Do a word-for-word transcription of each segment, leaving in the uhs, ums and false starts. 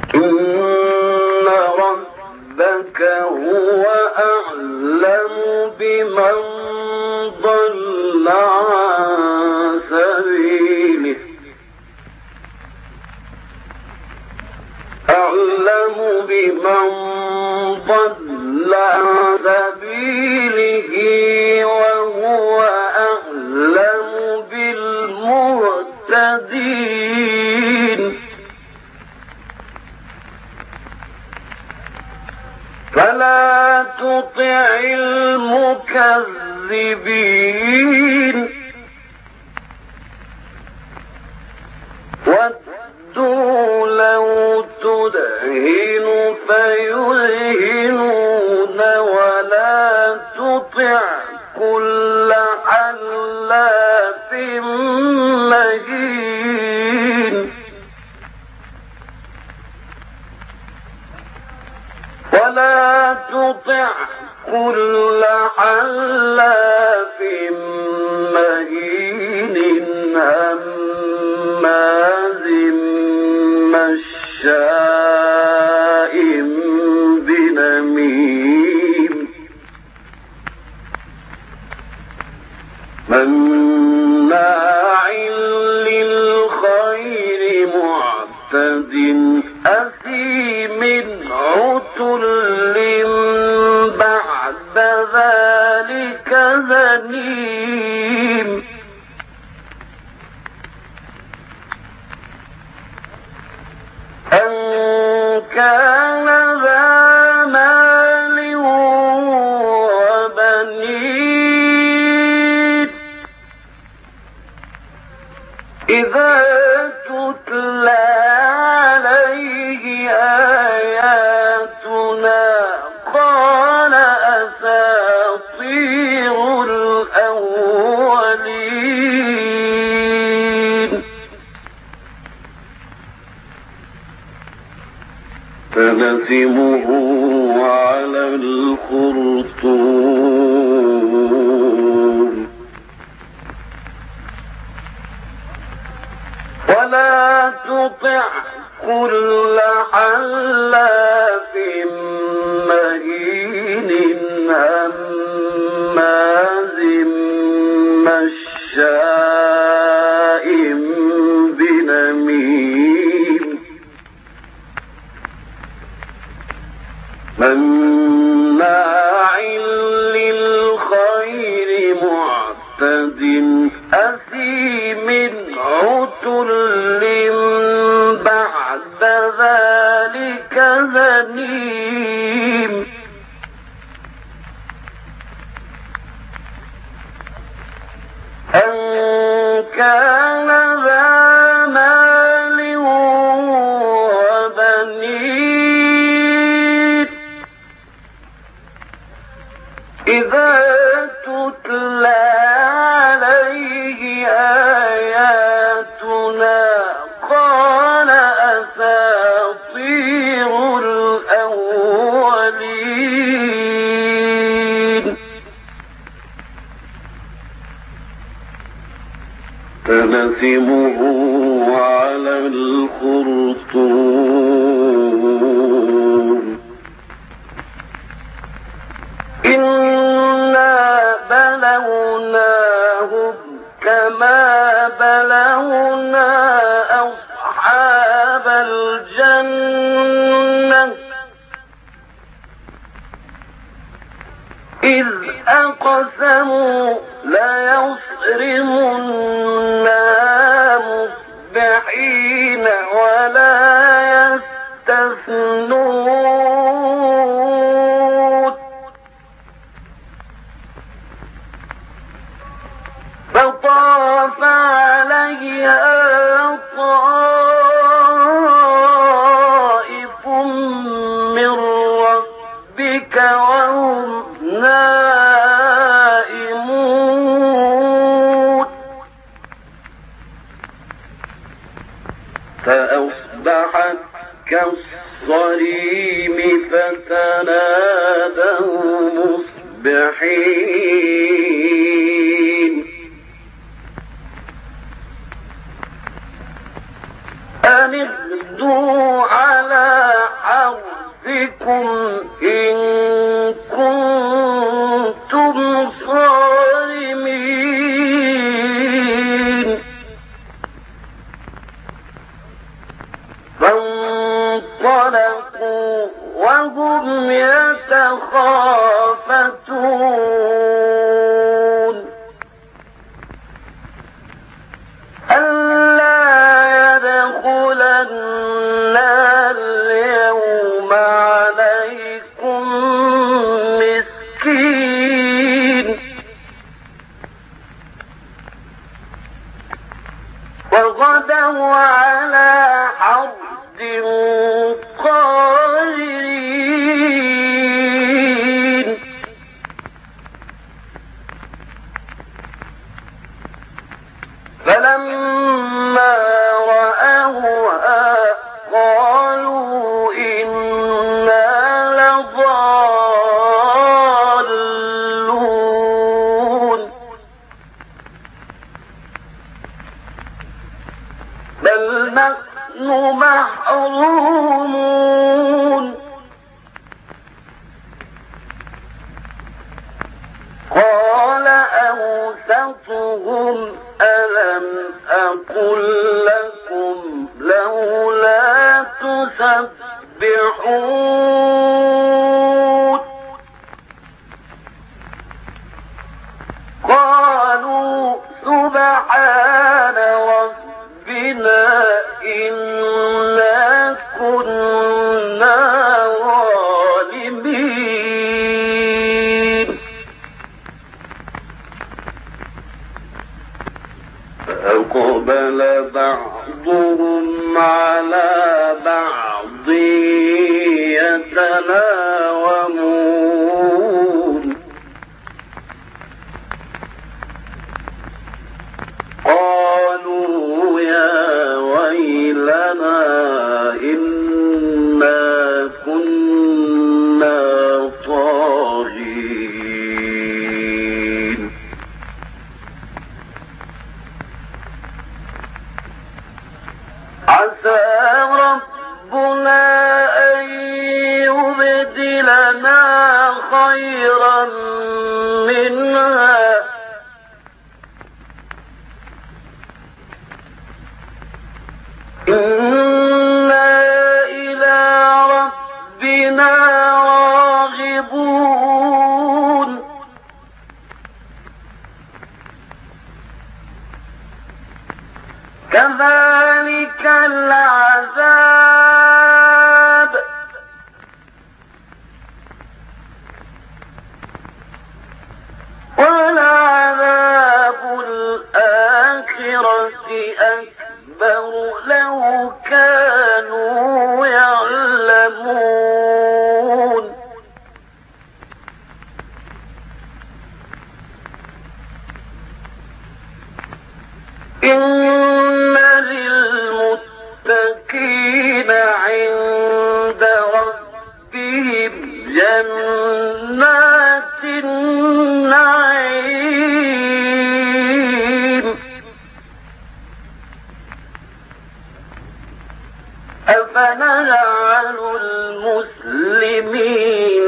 إن ربك هو أعلم بمن ضل عن سبيله أعلم بمن ضل عن سبيله وهو أعلم بالمهتدين فلا تطع المكذبين ودوا لو تدهن فيدهنون ولا تطع كل حلاف مهين ولا تطع كل حلاف مهين هماز مشاء بنميم مناع للخير معتد أثيم عتل بعد ذلك زنيم أن كان ذا مال وبنين إذا تتلى عليه آياتنا قال أساطير الأولين فنسمه على الخرطوم ولا تطع كل حلاف مهين هماز مشاء بنميم مناع للخير معتد أثيم عتل بعد ذلك زنيم أن كان ذا مال وبنين إذا تتلى عليه آياتنا قال أساطير الأولين فنسمه على الخرطوم إنا بلوناهم كما بلونا أصحاب الجنة إذ أقسموا ليصرمنها مصبحين ولا يستثنون فطاف عليها طائف من ربك وهم نائمون فأصبحت كالصريم فتنادوا مصبحين أن اغدوا على فانطلقوا وهم يتخافتون ألا يدخلنها اليوم عليكم مسكين وغدوا على حرد قادرين فلما رأوها قالوا إنا لضالون بل نحن محرومون قال أوسطهم ألم أقل لكم لولا تسبحون قالوا سبحان ربنا إنا كنا ظالمين فأقبل بعضهم على بعض يتلاومون قالوا يا ويلنا إنا كنا طاغين عسى ربنا أن يبدلنا خيرا منها إنا إلى ربنا راغبون كذلك العذاب ولعذاب الآخرة أكبر لو كانوا يعلمون إن للمتقين عند ربهم جنات النعيم أفنجعل المسلمين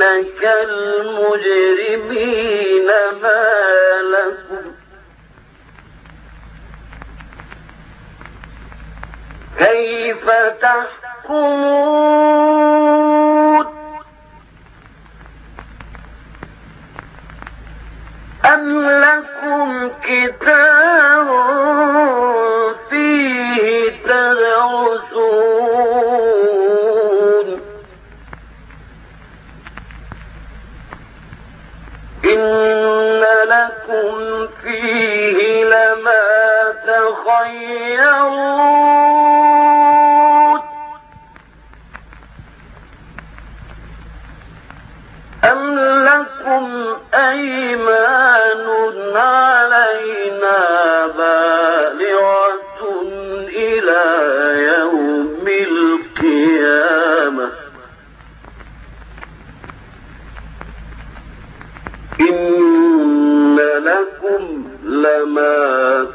كالمجرمين ما لكم كيف تحكمون أم لكم كتاب فيه تدرسون إن لكم فيه لما تخيرون أم لكم أيمان علينا بالغة إلى يوم القيامة إن لكم لما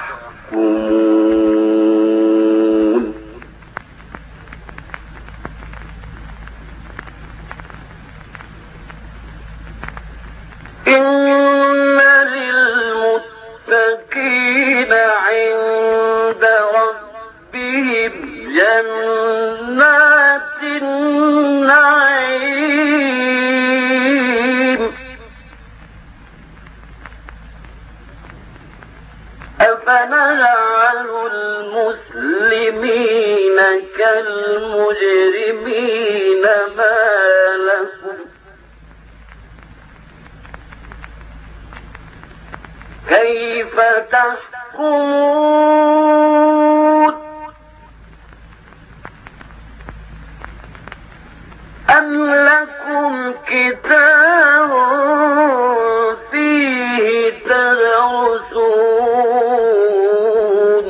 تحكمون إن للمتقين المجرمين ما لكم كيف تحكمون أم لكم كتاب فيه تدرسون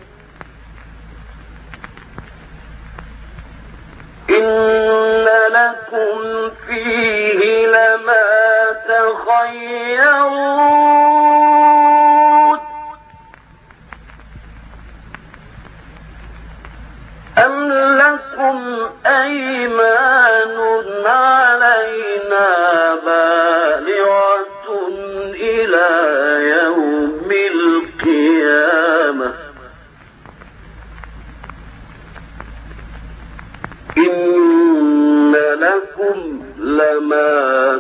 إن لكم فيه لما تخيرون أم لكم أيمان علينا بالغة إلى يوم القيامة إن لكم لما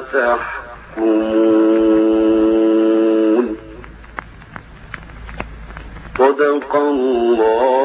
تحكمون صدق الله